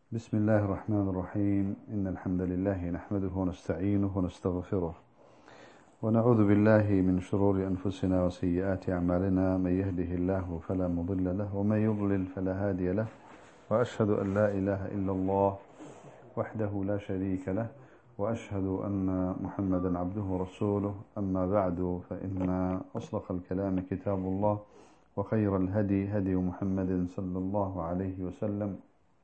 بسم الله الرحمن الرحيم. إن الحمد لله نحمده ونستعينه ونستغفره ونعوذ بالله من شرور أنفسنا وسيئات أعمالنا. من يهده الله فلا مضل له ومن يضلل فلا هادي له، وأشهد أن لا إله إلا الله وحده لا شريك له، وأشهد أن محمدا عبده ورسوله. أما بعد، فإن أصدق الكلام كتاب الله، وخير الهدي هدي محمد صلى الله عليه وسلم،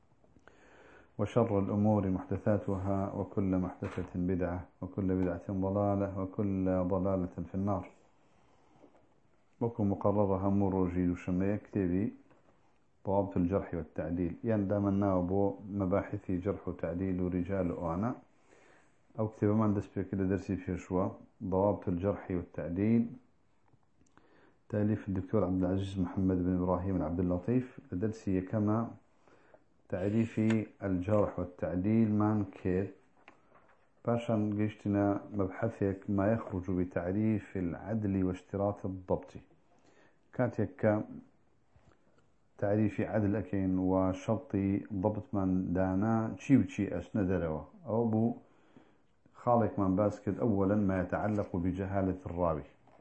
وشر الأمور محدثاتها، وكل محدثة بدعة، وكل بدعة ضلالة، وكل ضلالة في النار. وكم مقررها مروجي وشمية كتابي ضوابط الجرح والتعديل، يعني دام النابو مباحث جرح وتعديل ورجال وأنا، أو كتاب من دس كده درسي في شوى ضوابط الجرح والتعديل، تأليف الدكتور عبد العزيز محمد بن إبراهيم العبد اللطيف. درسي كما تعريف الجرح والتعديل مان كير باشان قيشتنا مبحثك ما يخرج بتعريف العدل واشتراط الضبط. كاتيك تعريف عدل أكين وشرط ضبط من دانا تشي وتشي أسندروا أو بو خالق من باسكت. أولا ما يتعلق بجهالة الراوي،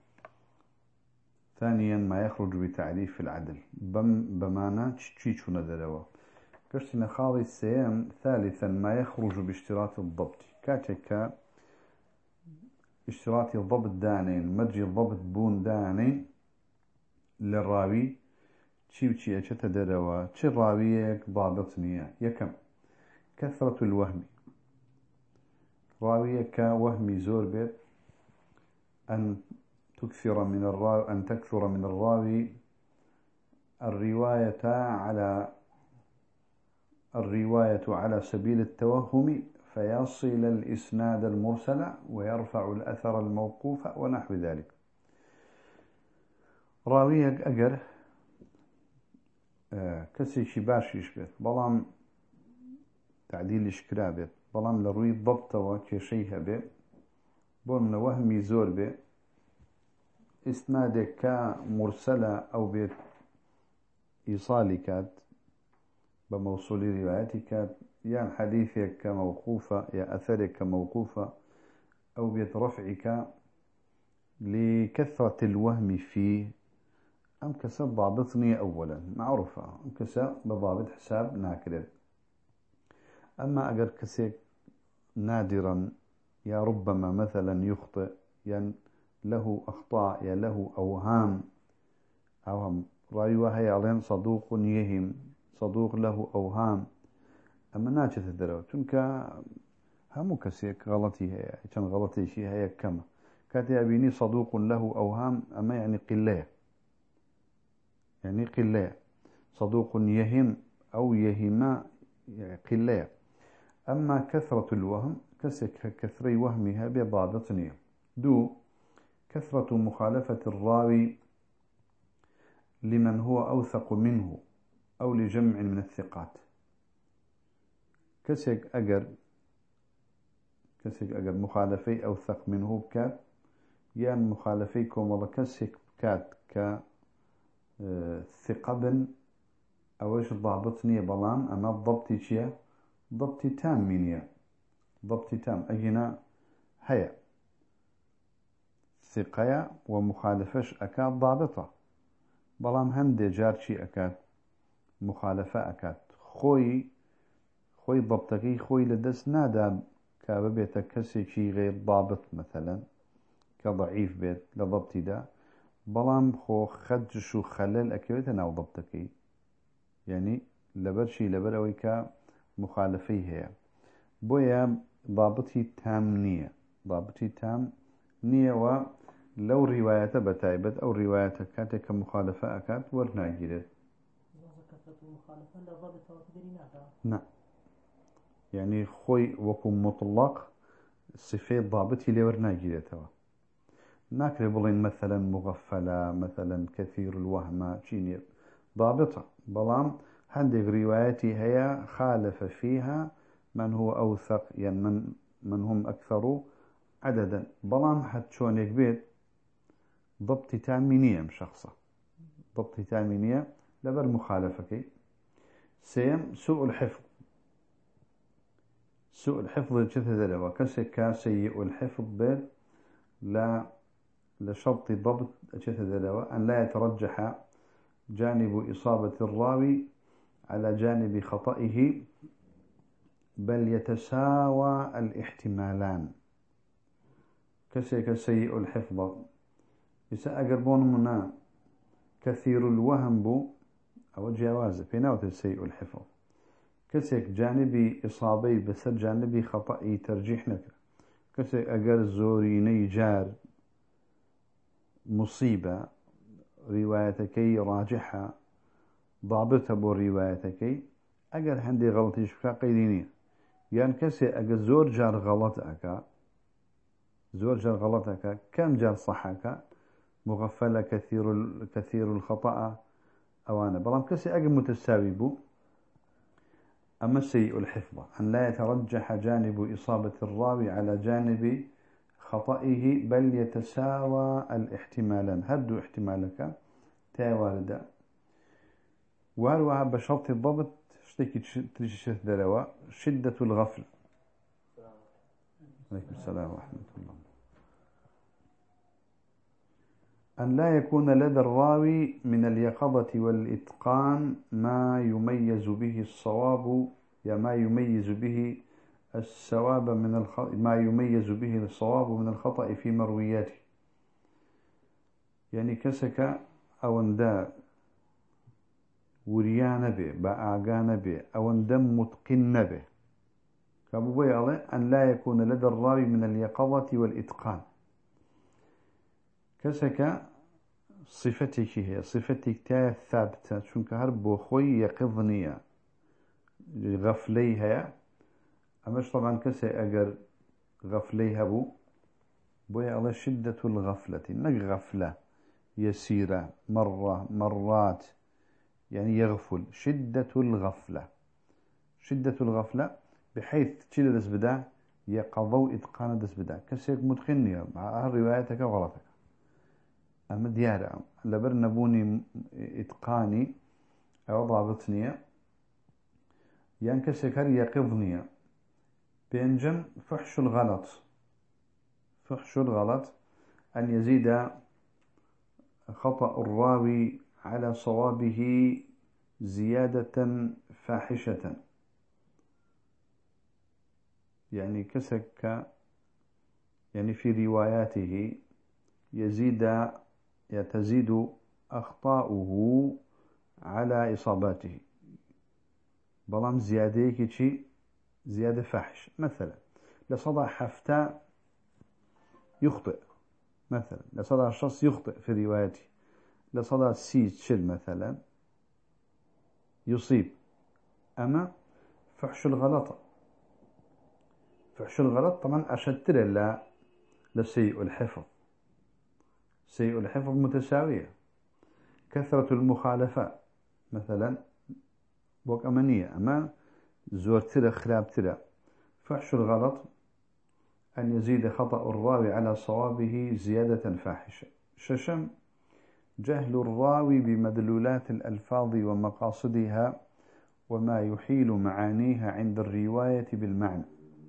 ثانيا ما يخرج بتعريف العدل بمانا تشي شو ندروا كشتنا خالي السيام. ثالثا ما يخرج باشتراط الضبط، كاتك اشتراط الضبط دانين مرجي الضبط بون دانين للراوي تشي وتشي أشتا دروا تشي الراويك ضابطني يكم كثرة الوهم، راويك وهمي زور بيت أن تكثر من الراوي، أن تكثر من الراوي الرواية على سبيل التوهم فيصل الإسناد المرسل ويرفع الأثر الموقوف ونحو ذلك. راويك أجر كسي شباش يشبت بلام تعديل إشكرا بيت بلام لروي ضبط وكشيها بيت بول من وهمي زور بيت إسنادك كمرسلة أو بيت إيصالي كات بموصول رواياتك، يعني حديثك كموقوفة يا أثرك كموقوفة، أو بيت رفعك لكثرة الوهم فيه. أم كسر ضابطني أولا معروفة، أم كسر بضابط حساب ناكر. أما أجر كسيك نادرا يا ربما مثلا يخطئ، يعني له أخطاء يا له أوهام رأيوها يعلن صدوق يهم صدوق له أوهام، أما ناجت الدرو تنك همو كسيك غلطي هي كان غلطي شيء هي كما كاتي أبيني صدوق له أوهام، أما يعني قلة، يعني قلة صدوق يهم أو يهما قلة. أما كثرة الوهم كسك كثري وهمها بضابطني دو كثرة مخالفة الراوي لمن هو أوثق منه أو لجمع من الثقات. كسك أجر مخالفي أوثق منه بكات، يعني مخالفيكم والله كسك بكات كثقبن أوش ضابطني بلان. أما ضبطي شيء ضبطي تام مني، ضبطي تام أجينا هيا ثقية ومخالفش أكاد ضابطة، بلان هندي جارشي أكاد مخالفة أكاد خوي ضبطكي خوي لدس نادا كاببيتك كسيكي غير ضابط مثلا كضعيف بيت لضبطي دا، بلان خو خدش وخلل أكيويت ناو ضبطكي، يعني لبرشي لبروي كمخالفي هي بويا ضابطي تام نية، ضابطي تام نية. ولو رواية بتايبت أو رواية كاتك مخالفة أكاد ورنا جيرت نعم، يعني خوي وكم مطلق صفات ضابطي لورنا جيرتها ناكري بلين مثلا مغفلة مثلا كثير الوهم شيني ضابطة، بلام عندك روايتي هي خالف فيها من هو أوثق، يعني من هم أكثر عددا، بلام حد شونك بيت ضبط تامينية مشخصة، ضبط تامينية لبر مخالفك. سيم سوء الحفظ، سوء الحفظ كذا دلوا كسك سيء الحفظ بيت لا لشرط ضبط كذا دلوا أن لا يترجح جانب إصابة الراوي على جانب خطئه بل يتساوى الاحتمالان كسك سيء الحفظ يسا أقربون منا كثير الوهم بو أو جواز في نوت السيء الحفظ كسك جانبي إصابي بس جانبي خطئي ترجيح نكر كسك أقر زوريني جار مصيبة روايتكي راجحة ضابطة بو روايتكي أقر هندي غلطي شفا قيدينية يعني كسك أقر زور جار غلطك زور جار غلطك كم جار صحك مغفلة كثير الخطأ أوانا بلام كسي أقل متساوي بو أما سيء الحفظ أن لا يترجح جانب إصابة الراوي على جانب خطئه بل يتساوى الاحتمالان هدو احتمالك تاواردا وهلوها بشرط الضبط اشتكي تريش دروا شدة الغفل عليكم السلام ورحمة الله أن لا يكون لدى الراوي من اليقظة والإتقان ما يميز به الصواب ما يميز به الصواب ما يميز به الصواب من الخطأ في مروياته يعني كسك أو اندا وريان به بأعقان به أو اندم متقن به كابوبي الله أن لا يكون لدى الراوي من اليقظة والإتقان كسك صفتك هي صفتك تا ثابتة شونك هربو خوي يقظنية غفليها أماش طبعا كسي أقر غفليها بويا الله شدة الغفلة نق غفلة يسيرة مرات يعني يغفل شدة الغفلة بحيث تشيل دس بدا يقضوا إتقان دس بدا كسيك متقنية مع روايتك وغلطك أما ديارة لبر نبوني إتقاني أو ضابطني يعني كسكر يقظني بينجم فحش الغلط أن يزيد خطأ الراوي على صوابه زيادة فاحشة يعني كسك يعني في رواياته تزيد أخطاؤه على إصاباته بلام زيادة كي زيادة فحش مثلا لصدى حفتاء يخطئ مثلا لصدى شخص يخطئ في روايته لصدى سيج شل مثلا يصيب أما فحش الغلط طبعا أشد لسيء الحفظ سيء الحفظ متساوية كثرة المخالفة مثلا بوك أمانية أما زور ترى خلاب ترى فحش الغلط أن يزيد خطأ الراوي على صوابه زيادة فاحشة ششم جهل الراوي بمدلولات الألفاظ ومقاصدها وما يحيل معانيها عند الرواية بالمعنى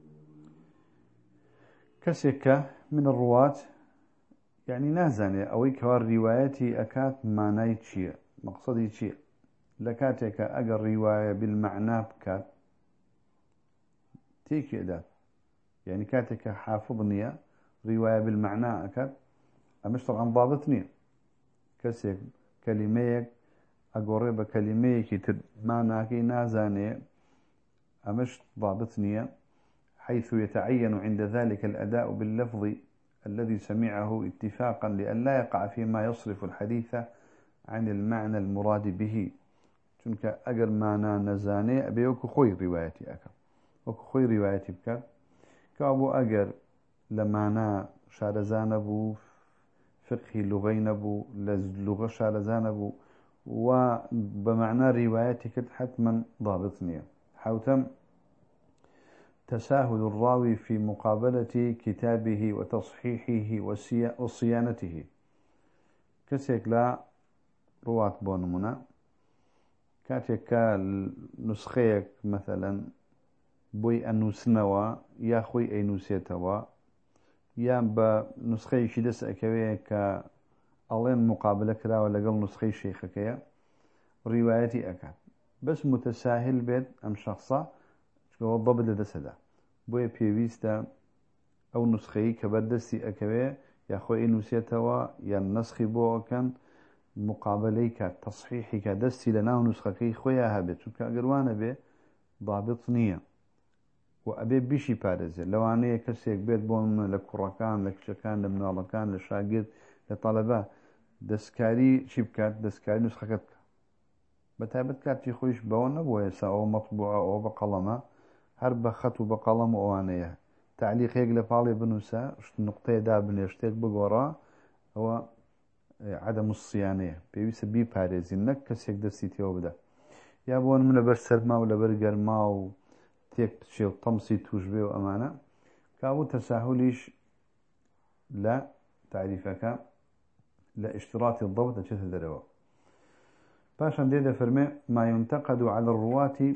كسك من الرواة يعني نازاني أوي كوار روايتي أكات معناي تشيء مقصدي تشيء لكاتك أجر رواية بالمعنى بكات تيكي ذات يعني كاتك حافظني رواية بالمعنى أكاد أمش طبعا ضابطني كسيك كلميك أقرب كلميك معناك نازاني أمش ضابطني حيث يتعين عند ذلك الأداء باللفظ الذي سمعه اتفاقا لئلا يقع فيما يصرف الحديث عن المعنى المراد به چونك أجر معنى نزاني أبي وكو خوي روايتي أكاد وكو خوي روايتي بكاد كابو أجر لمعنى شارزان بو فقه لغين بو لغة شارزان بو وبمعنى روايتك حتما ضابطني حوتم تساهل الراوي في مقابلة كتابه وتصحيحه وصيانته كسيك لا روات بونمنا كاتك نسخيك مثلا بوي النوسنوا يا خوي أي نوسيتوا يا بنسخة شدس أكوية كألين مقابلة كلا ولا قل نسخة شيخ كيا روايتي أكاد بس متساهل بيت أم شخصا شو الضبط لدسدا بوي بيويستا أو نسخة كبردستي أكوية يا خوي أي نوسيتوا يا النسخ بو كان مقابلة كتصحيح كدستي لنا نسخة كي خويا هبت شو كأجروانا به ضابط نية وأبي بيشي بارزة لو أنا كسيك بيت بون لكركان لكشكان لمنالكان لشاقد لطلبة دسكاري شبكات دسكاري نسخة كتك بتابت كاتي خويش بون بويسا أو مطبوعة أو بقلمة هرب خط وبقلم أوانية تعليق يقل فالي بنوسا نقطة دابن يشتيك بقورا هو عدم الصيانية بيويس بي بارزة نك كسيك دستي تيوبدا يا بون من برسر ما ولا برجر ما و تيك شيء طمسي توجبه وأمانة كاو تساهليش لا تعريفك لا اشتراط الضبط أشياء الدروا باشا ديدا فرمي ما ينتقد على الرواة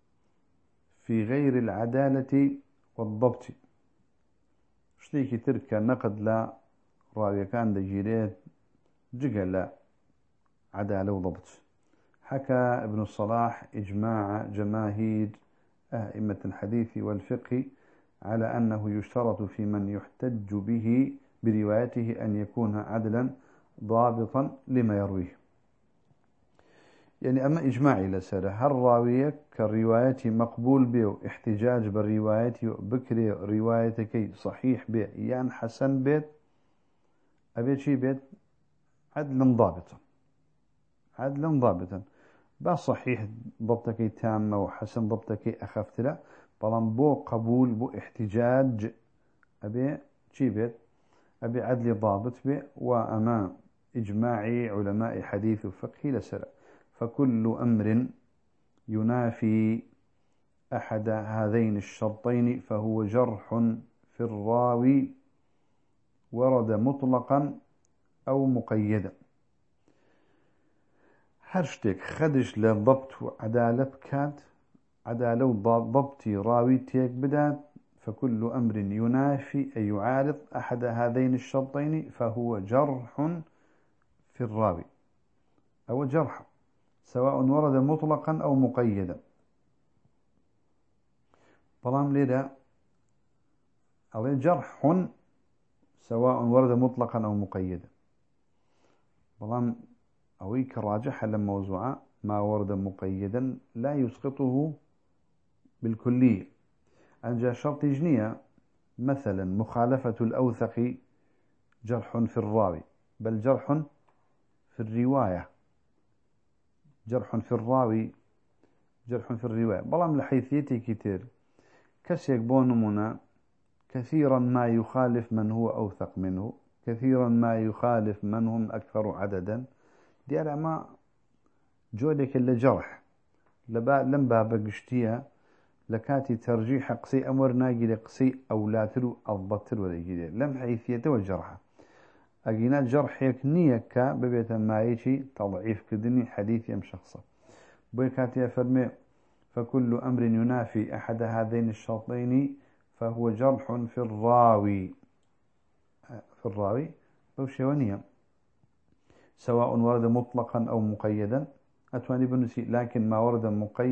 في غير العدالة والضبط شتيكي تركا نقد لا راوي كان دجيريت جيجا لا عدالة وضبط حكى ابن الصلاح إجماع جماهير أئمة الحديث والفقه على أنه يشترط في من يحتج به بروايته أن يكون عدلا ضابطا لما يرويه يعني أما إجماعي لسرة هل راوية كالرواية مقبول به احتجاج بالرواية بكري روايتك صحيح به يعني حسن بيت أبيت شي بيت عدلا ضابطا عدلا ضابطا با صحيح ضبطك تامة وحسن ضبطك أخفت لا بلان بو قبول بو احتجاج أبي شي بيت أبي عدل ضابط به وأما إجماعي علماء حديث وفقه لسرع فكل أمر ينافي أحد هذين الشرطين فهو جرح في الراوي ورد مطلقا أو مقيدا هرشتك خدش للضبط وعدالة بكات عدالة وضبط راوي تيك بدات فكل أمر ينافي أي يعارض أحد هذين الشرطين فهو جرح في الراوي أو جرح سواء ورد مطلقا أو مقيدا طالما لذا عليه جرح سواء ورد مطلقا أو مقيدا طالما أويك راجح للموضوع ما ورد مقيدا لا يسقطه بالكلية أنجا شرط جنية مثلا مخالفة الأوثق جرح في الراوي بل جرح في الرواية جرح في الراوي جرح في الرواية بلام لحيثيتي كتير كسيك بونمنا كثيرا ما يخالف من هو أوثق منه كثيرا ما يخالف من هم أكثر عددا دي على ما جودك اللي جرح لم بابقشتيها لكاتي ترجيح قصي أمر ناجي لقصي أو لا تلو الضتر ولا يجي لم حيثيته والجرحة أجينا جرح يكنيك ببيت ما يشي تضعيف كدني حديث يم شخصا بيكاتي فرمي فكل أمر ينافي أحد هذين الشرطين فهو جرح في الراوي أو شيوانية سواء ورد مطلقا أو مقيدا أتواني بنسي لكن ما ورد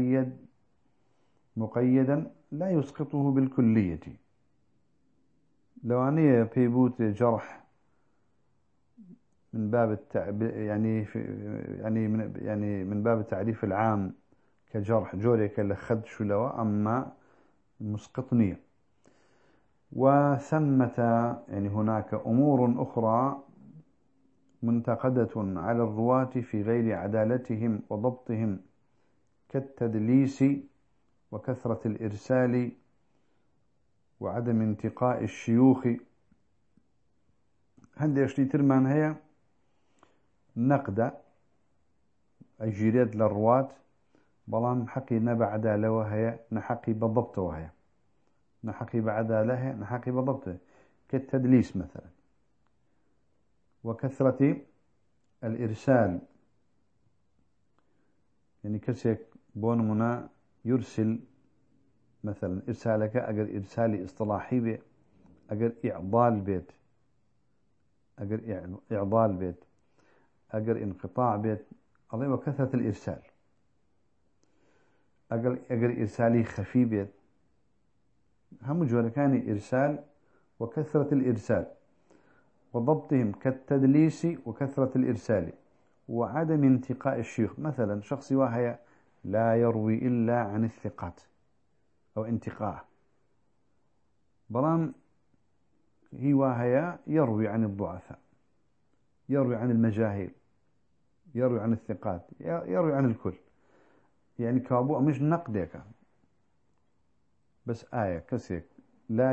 مقيدا لا يسقطه بالكلية لو أني بيبوت جرح من باب من باب التعريف العام كجرح جوريك اللي خد شلوة أما مسقطنية وثمة يعني هناك أمور أخرى منتقدة على الرواة في غير عدالتهم وضبطهم كالتدليس وكثرة الإرسال وعدم انتقاء الشيوخ هندي أشتي ترمان هي نقد أجيريد للرواة بلان حقي نبع عدالة وهي نحقي بالضبط وهي نحقي بعدالة نحقي بالضبط كالتدليس مثلا وكثرة الإرسال يعني كسيك بونمنا يرسل مثلا إرسالك أجر إرسالي اصطلاحي بيت، أجر إعضال بيت، أجر إعضال بيت، أجر انقطاع بيت، الله وكثرة الإرسال. أجر إرسالي خفي بيت، هم جوال كان إرسال وكثرة الإرسال، وضبطهم كالتدليس وكثرة الإرسال، وعدم انتقاء الشيوخ. مثلا شخص واحد لا يروي إلا عن الثقات أو انتقاء، بلان هي واحد يروي عن الضعفاء، يروي عن المجاهيل، يروي عن الثقات، يروي عن الكل. يعني كابو مش نقدك بس آية كسيك لا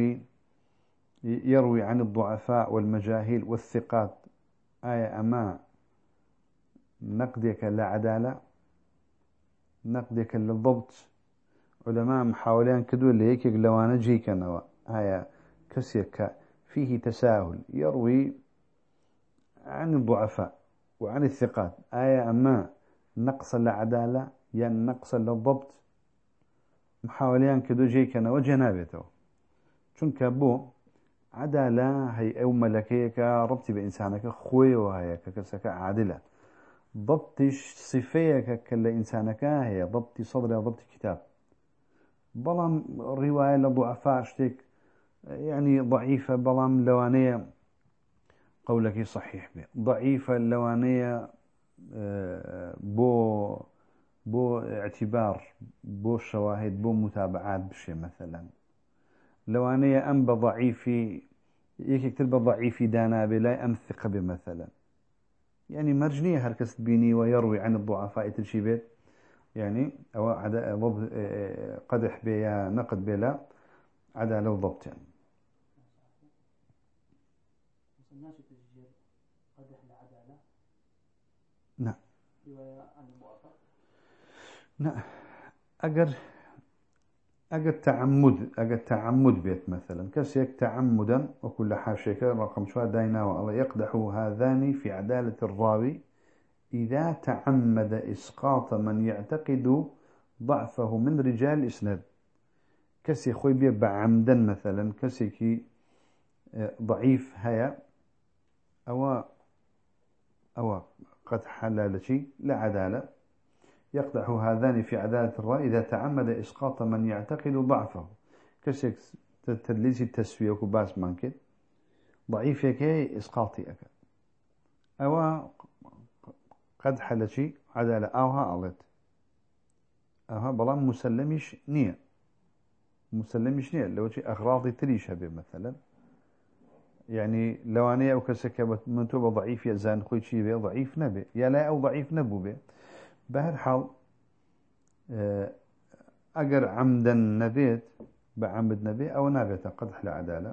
يروي عن الضعفاء والمجاهيل والثقات، آية أما نقدك لا عدالة، نقدك للضبط. علماء محاولين كدو اللي هيك لوانا جيكا نوا آية كسيك فيه تساهل، يروي عن الضعفاء وعن الثقات، آية أما نقص العدالة يعني نقص للضبط. محاولين كدو جيكا وجنابته چونك بو عدالة هي أو ملكيك ربطي بإنسانك خوي وهي كسك عادلة. ضبطش صفيك كلا إنسانك هي ضبطي صدر ضبط كتاب. بلام رواية لضعفاء شتك يعني ضعيفة، بلام لوانية قولك صحيح بي. ضعيفة اللوانية بو اعتبار، بو شواهد، بو متابعات بشي مثلا. لوانية أم بضعيفي يكتب ضعيفي دانا بلا أم ثقة بمثلا. يعني مرجنية هركس بيني ويروي عن الضعفاء تلشي بيت، يعني أو قدح بيا نقد بلا عدالة وضبط يعني. نعم نعم. أجر تعمد بيت مثلا كسيك تعمدا وكل حاشيك رقم شوى داينا والله يقدح هذان في عدالة الراوي إذا تعمد إسقاط من يعتقد ضعفه من رجال الإسناد. كسي خوي بيبع عمدا مثلا كسي ضعيف هيا أو قد حلال شيء لا عدالة، يقدح هذان في عدالة الرأي إذا تعمد إسقاط من يعتقد ضعفه. كسيك تدليس التسوية وكباس مانكت ضعيف يكي إسقاطي أكا أو قد حل شيء عدالة أوها أغلط أوها بلان مسلمش نية لو شيء أغراضي تريشها به مثلا. يعني لو أنا أو كسكبت منتوبة ضعيف يزان خوي شيء به ضعيف نبي يا لا أو ضعيف نبو به. بهالحال أجر عمدا نبيت بعمد نبي أو نبيت قدح العدالة.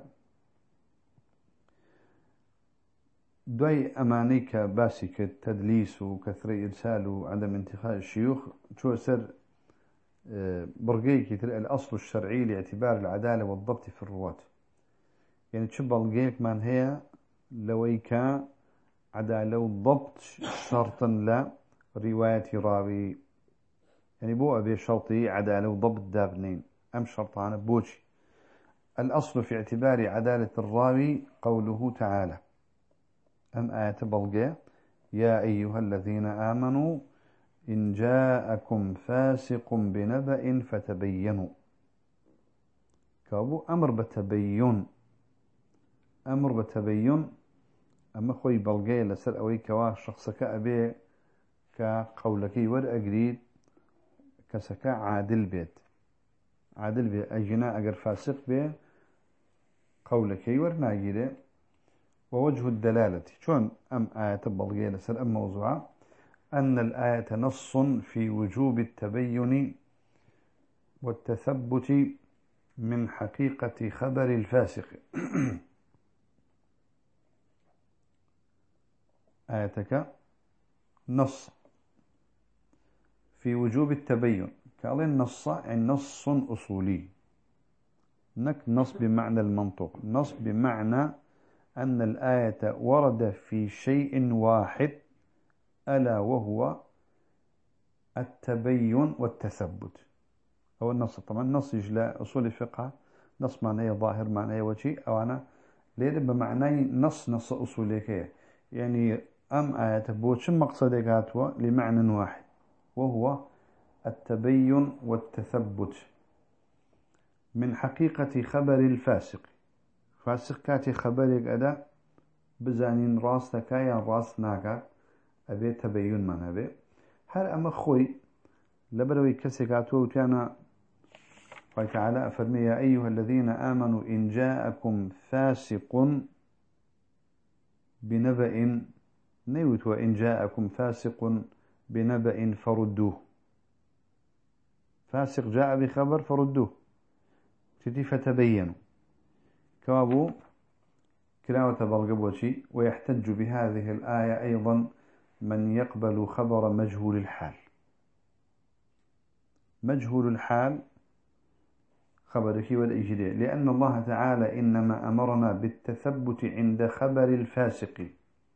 دوي أمانيك باسك التدليس وكثرة إرسال وعدم انتخاء الشيوخ شو سر برقيك الأصل الشرعي لاعتبار العدالة والضبط في الرواة. يعني تشبه الجيك من هي لويكا عدالة والضبط شرطا لا رواية راوي. يعني بو أبي شرطي عدالة وضبط دابنين أم شرطان بوشي. الأصل في اعتبار عدالة الراوي قوله تعالى أم آية بلغة يا أيها الذين آمنوا إن جاءكم فاسق بنبأ فتبينوا. كابو أمر بتبين، أمر بتبين. أما خوي بلغة لسر أوي كوا شخصك أبي كقولك ور أجريد كسكا عادل بيت، عادل بيت أجنا أجر فاسق بي قولك ور ناجيده. ووجه الدلالة شون أم آية بلغة لسر أم موضوعة أن الآية نص في وجوب التبين والتثبت من حقيقة خبر الفاسق. آيتك نص في وجوب التبين قال النص يعني نص أصولي. نص بمعنى المنطق، نص بمعنى أن الآية ورد في شيء واحد ألا وهو التبين والتثبت هو النص طبعا نص يجلا أصول الفقه نص معناه ظاهر معناه وجهي أو أنا ليه بمعنى نص أصولي يعني أم آية بوش مقصد قاتوا لمعنى واحد وهو التبين والتثبت من حقيقة خبر الفاسق فاسق كاتي خبرك أدا بزانين راس يا راس ناكا أبي تبين من أبي هل أما خوي لبروي كسكاتو وتانا قال تعالى أفرمي يا أيها الذين آمنوا إن جاءكم فاسق بنبأ نيوت وإن جاءكم فاسق بنبأ فردوه فاسق جاء بخبر فردوه تتي فتبينوا كوابو كلاوة بالقبوشي ويحتج بهذه الآية أيضا من يقبل خبر مجهول الحال مجهول الحال خبرك والإجراء لأن الله تعالى إنما أمرنا بالتثبت عند خبر الفاسق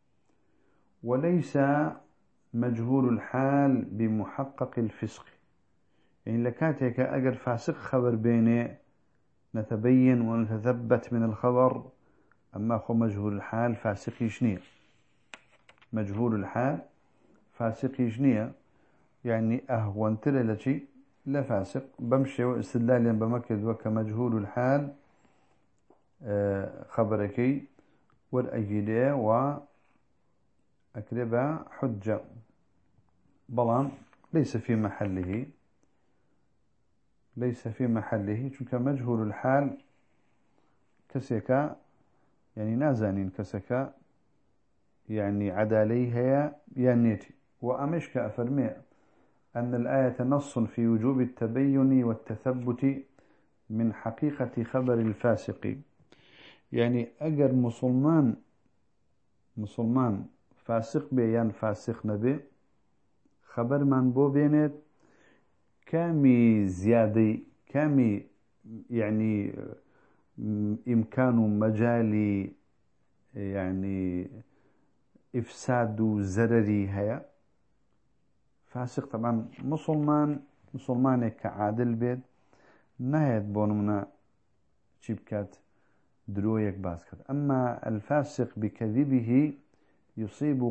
وليس مجهول الحال بمحقق الفسق يعني لكاتك أجر فاسق خبر بينه نتبين ونتثبت من الخبر أما خو مجهول الحال فاسق يشنيه مجهول الحال فاسق يشنيه يعني أهون تلالتي لا فاسق بمشي واستدلالا بمكد وكمجهول الحال خبركي والأجداء وأكربا حجة بلان ليس في محله چونك مجهول الحال كسيكا يعني نازانين كسكا يعني عداليها يانيتي وأمشك أفرمي أن الآية نص في وجوب التبين والتثبت من حقيقة خبر الفاسق يعني أجر مسلمان فاسق بيان فاسق نبي خبر من بو بينت كامي زيادة كامي يعني إمكان مجالي يعني إفساد زرري هيا فاسق طبعا مسلمان كعادل بيت نهيت بونمنا شبكات درويك باسكت أما الفاسق بكذبه يصيب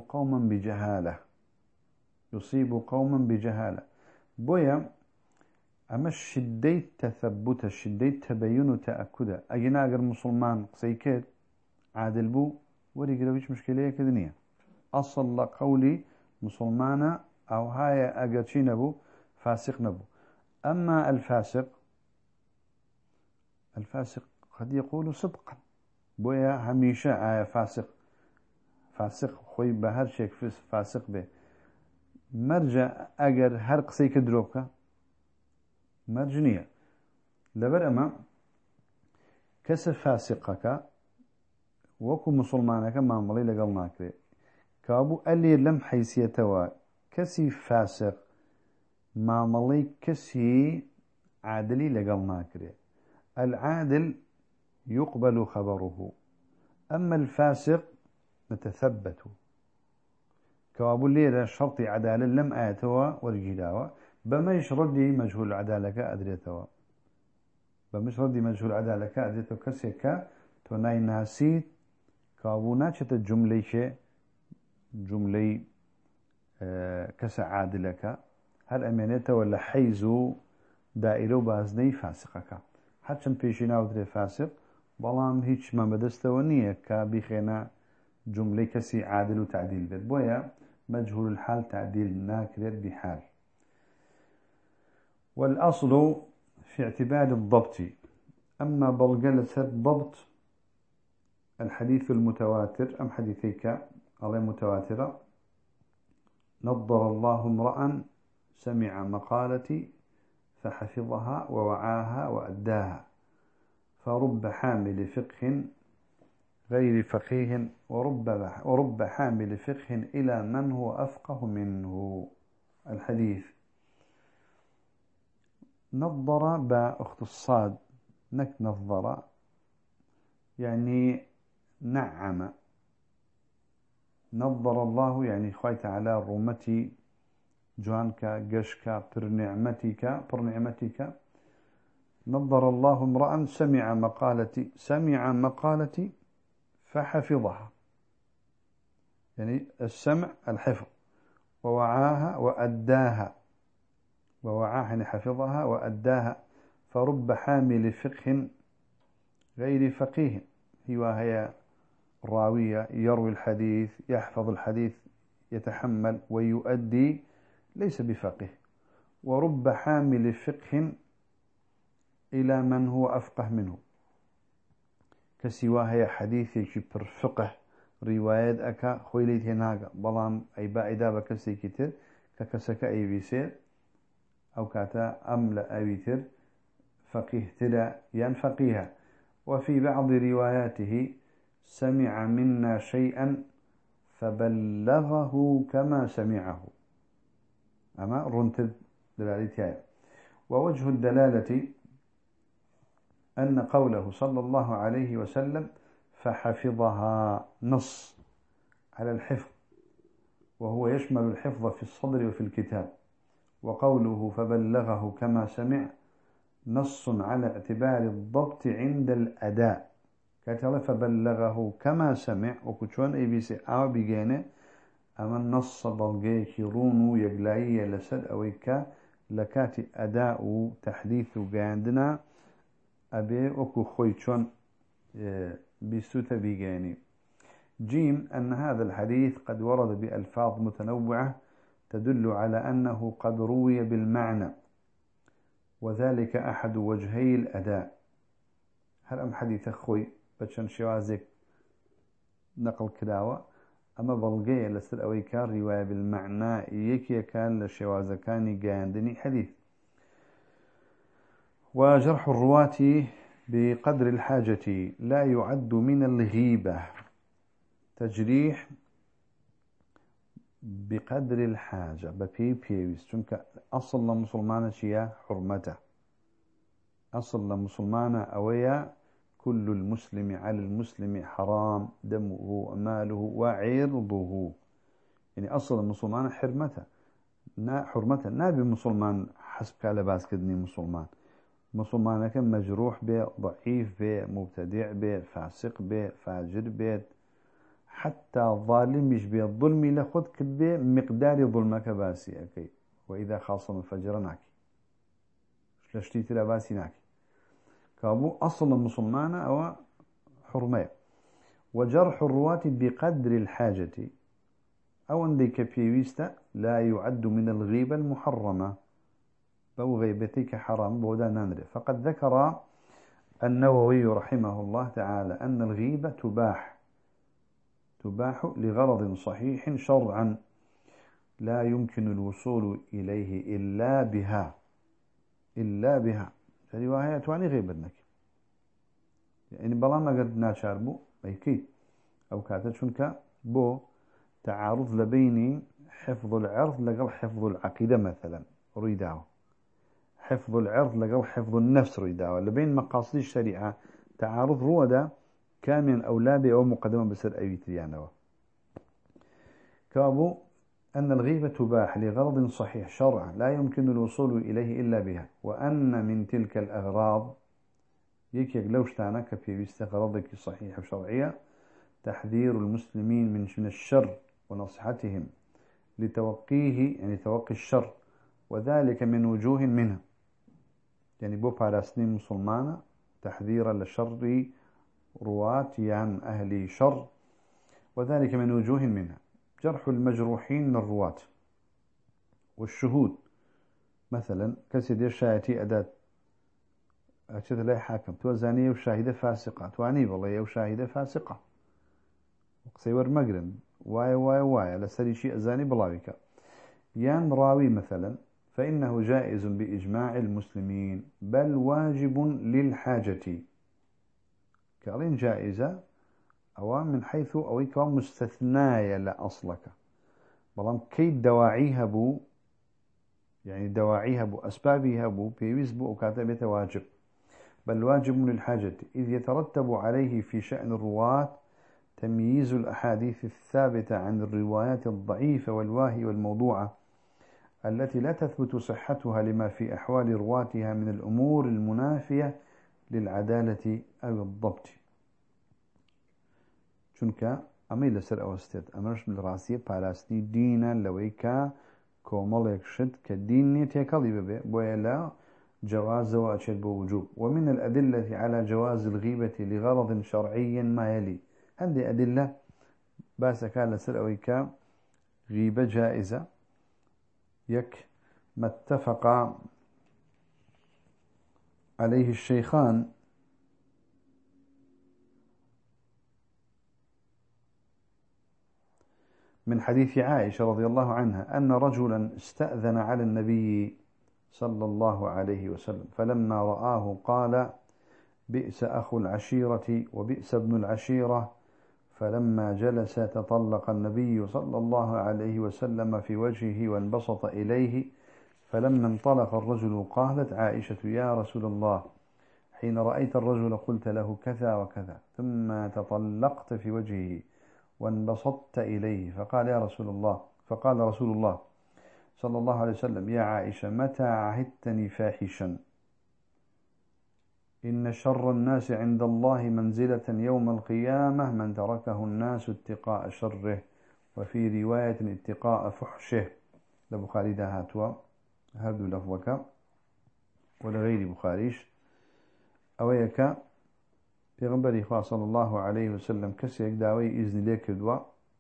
قوما بويا أما الشديد تثبت الشديد تبين تأكد أجينا أجر مسلمان قسيكت عادل بو وري قلوش مشكلة كذنية أصل قولي مسلمانا أو هاي أجرشي نبو فاسق نبو أما الفاسق قد يقول صدقا بويا هميشة آية فاسق خوي بهر شيء فاسق به مرجع أجر هر قسيك دروبك مرجنية لبر أما كسر فاسقك وكو مسلمانك ما عملي لقل ناكري كابو ألي لم حيثيتوا كسي فاسق ما عملي كسي عادلي لقل ناكري العادل يقبل خبره أما الفاسق نتثبت كوابو الليلة شرطي عدالة لم آتوا ورجلاوا بمش ردي مجهول العدالة كأدريتوا بمش ردي مجهول العدالة كأدريتوا كسيكا توناي ناسيت كوابو ناتشت جملي كسا عادلك هل أمينيته ولا حيزو دائرو بازني فاسقك حتى بيشينا ودري فاسق بلام هيش ما بدستوا نية كبيخينا جملة كسي عادل وتعديل بيت بويا مجهول الحال تعديل ناكرت بحال والأصل في اعتبار الضبط أما بلغلة الضبط الحديث المتواتر أم حديثيك على متواترة نضر الله امرأ سمع مقالتي فحفظها ووعاها وأداها فرب حامل فقه غير فقيه ورب حامل فقه إلى من هو أفقه منه الحديث نظر بأخت الصاد نظر يعني نعم نظر الله يعني خويت على رمتي جوانك قشك برنعمتك نظر الله امرأ سمع مقالتي فحفظها. يعني السمع الحفظ، ووعاها وأداها. ووعاها يعني حفظها وأداها. فرب حامل فقه غير فقيه، هي راوية يروي الحديث، يحفظ الحديث، يتحمل ويؤدي، ليس بفقيه. ورب حامل فقه إلى من هو أفقه منه، كسواها حديث يكبر فقه رواية أكا خويليت هناك بلام أي بائدا بكسي كتير ككسك أي بيسير أو كاتا أملا أبيتر فقيه تلا ين فقيها. وفي بعض رواياته سمع منا شيئا فبلغه كما سمعه. أما رنتب دلالتها. ووجه الدلالة أن قوله صلى الله عليه وسلم فحفظها نص على الحفظ، وهو يشمل الحفظ في الصدر وفي الكتاب. وقوله فبلغه كما سمع نص على اعتبار الضبط عند الأداء. كاتل فبلغه كما سمع وكتشون أي بيسي أو بيجينه أما النص بلغيك يرونو يقلعي لسد أويكا لكاتي أداء تحديث عندنا أبي أكو خويتشون بسوت بيجاني. جيم أن هذا الحديث قد ورد بألفاظ متنوعة تدل على أنه قد روي بالمعنى، وذلك أحد وجهي الأداء. هل أم حديث أخوي بتشن شوازك نقل كلاوة أما بلغي لسر أوي كان رواية بالمعنى يكي كان لشوازكاني قاندني حديث. وجرح الرواة بقدر الحاجة لا يعد من الغيبة. تجريح بقدر الحاجة بيويس چونك أصل مسلمان شيا حرمته. أصل مسلمان أويا كل المسلم على المسلم حرام دمه وماله وعرضه. يعني أصل مسلمان حرمته حرمته نابي مسلمان حسب كالباس كدني مسلمان كان مجروح به ضعيف به مبتدع به فاسق به فاجر به حتى ظالم مش به ظلمي لخذ كبه مقدار ظلمك باسي أكي. وإذا خاصم فجرناك شلشتيت لباسي ناكي كابو أصل المسلمان أو حرمية. وجرح الرواة بقدر الحاجة أو عندك بيويستا لا يعد من الغيبة المحرمة أو غيبتك حرام بودا نندر. فقد ذكر النووي رحمه الله تعالى أن الغيبة تباح لغرض صحيح شرعا لا يمكن الوصول إليه إلا بها. فرواية تواني غيبتك يعني بلا ما قد ناشاربو أيكيد أو كاتشنك بو تعارض لبيني حفظ العرض لقل حفظ العقيدة مثلا ريداو، حفظ العرض لقل حفظ النفس ريداو، لبين مقاصد الشريعة تعارض رودا كامل أو لابي أو مقدمة بسر أي تريانوا. كابو أن الغيبة تباح لغرض صحيح شرعا لا يمكن الوصول إليه إلا بها. وأن من تلك الأغراض يكيك لو اشتعناك في غرضك صحيحة وشرعية تحذير المسلمين من الشر ونصحتهم لتوقيه يعني توقي الشر، وذلك من وجوه منها. يعني بو باراسنين مسلمانة تحذيرا لشر رواة عن أهل شر، وذلك من وجوه منها. جرح المجروحين من الرواة والشهود مثلا كسيد الشاهدي أداة أشد لا حاكم توزانية وشاهدة فاسقة تواني والله وشاهدة فاسقة وقصيور مقرن واي لسري شيء أزاني بلاويك يان راوي مثلا فإنه جائز بإجماع المسلمين بل واجب للحاجة. كالين جائزة أو من حيث أويك مستثناية لأصلك بلان كي دواعيها بو يعني دواعيها بو أسبابها بو بيوز بو وكاتبة واجب بل واجب للحاجة إذ يترتب عليه في شأن الرواة تمييز الأحاديث الثابتة عن الروايات الضعيفة والواهي والموضوعة التي لا تثبت صحتها لما في أحوال رواتها من الأمور المنافية للعدالة أو الضبط. چونك أمي لسر أوستيت أمرش من الراسية باراستني دينا لويكا كوماليك شد كديني تيكالي ببي بويلا جواز وأشد بوجوب. ومن الأدلة على جواز الغيبة لغرض شرعي ما يلي. عندي أدلة باسكا لسر أويكا غيبة جائزة يك ما اتفق عليه الشيخان من حديث عائشة رضي الله عنها أن رجلا استأذن على النبي صلى الله عليه وسلم فلما رآه قال بئس أخو العشيرة وبئس ابن العشيرة. فلما جلس تطلق النبي صلى الله عليه وسلم في وجهه وانبسط إليه. فلما انطلق الرجل قالت عائشة يا رسول الله حين رأيت الرجل قلت له كذا وكذا ثم تطلقت في وجهه وانبسطت إليه. فقال رسول الله صلى الله عليه وسلم يا عائشة متى عهدتني فاحشا؟ إن شر الناس عند الله منزلة يوم القيامة من تركه الناس اتقاء شره وفي رواية اتقاء فحشه. لبخاري دهاتوا هردو لفظك ولغير بخاريش أويك پیغمبری خواه صلی الله عليه وسلم کسی یک داوی إذن ليك دوا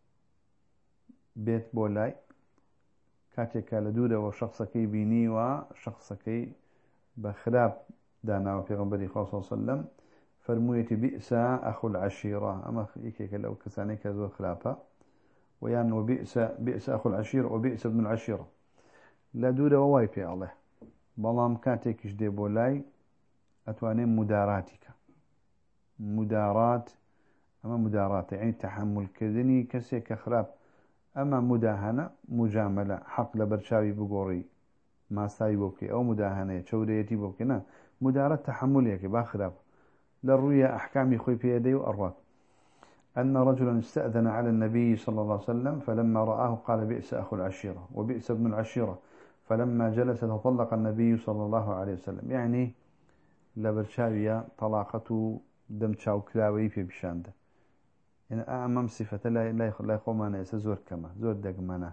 بيت بولاي كاتيك لدودة وشخصكي بيني وشخصكي بخراب دانا وبيغمبري خواه صلى الله عليه وسلم فرمويتي بئس أخو العشيرة أما إيكيك لو كسانيك ذو خلافة ويان بئس أخو العشيرة وبئس ابن العشيرة لدودة وواي في الله بلام كاتيك جدي بولاي أتوانين مداراتك مدارات أما مدارات يعني تحمل كذني كسيك خراب. أما مداهنة مجاملة حق لبرشاوي بقوري ما ساي بوكي أو مداهنة شوريتي بوكي نا مدارات تحمليك باخراب للرؤيا أحكام خوي في يدي وأرواك. أن رجلا استأذن على النبي صلى الله عليه وسلم فلما رآه قال بئس أخو العشيرة وبئس ابن العشيرة. فلما جلس تطلق النبي صلى الله عليه وسلم يعني لبرشاوية طلاقته دم تشاو كلاوي في بشانده يعني أمام صفة لا يقوم أنا زور كما زور دقمنا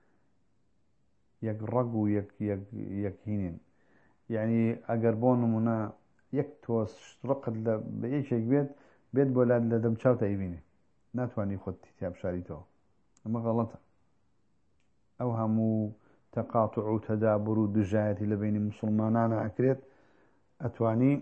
يقرقوا يكهينين يعني أقربون منا يكتوس رقد بأي شيء بيت بولاد لدم تشاو تايبيني ناتواني خد تياب شاريتو أما غلطة أوهموا تقاطع وتدابر ودجاية لبين مسلمان أكريت أتواني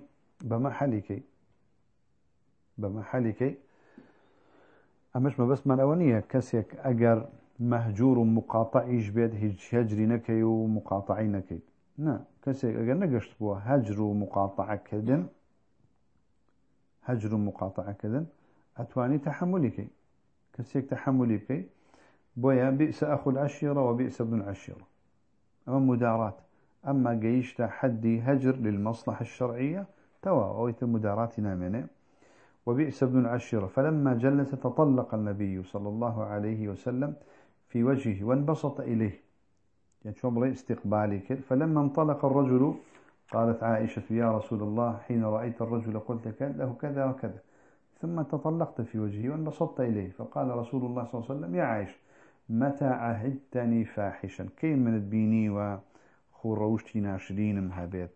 بمحلكي أمش ما بس من أولية كسيك أجر مهجور ومقاطعيش بيد هجري نكي ومقاطعي نكي نا كسيك أجر نقشت بوا هجر ومقاطعة كذن أتواني تحملي كسيك تحملي كي بويا بئس أخو العشيرة وبئس ابن العشيرة أما مدارات. أما قيشت حدي هجر للمصلحة الشرعية توا ويت مداراتنا منه. وبئس ابن العشيرة. فلما جلس تطلق النبي صلى الله عليه وسلم في وجهه وانبسط إليه يعني شو بلي استقبالك. فلما انطلق الرجل قالت عائشة يا رسول الله حين رأيت الرجل قلت له كذا وكذا ثم تطلقت في وجهه وانبسطت إليه. فقال رسول الله صلى الله عليه وسلم يا عائشة متى عهدتني فاحشا كي من البيني وخروجتي ناشرين مهابيت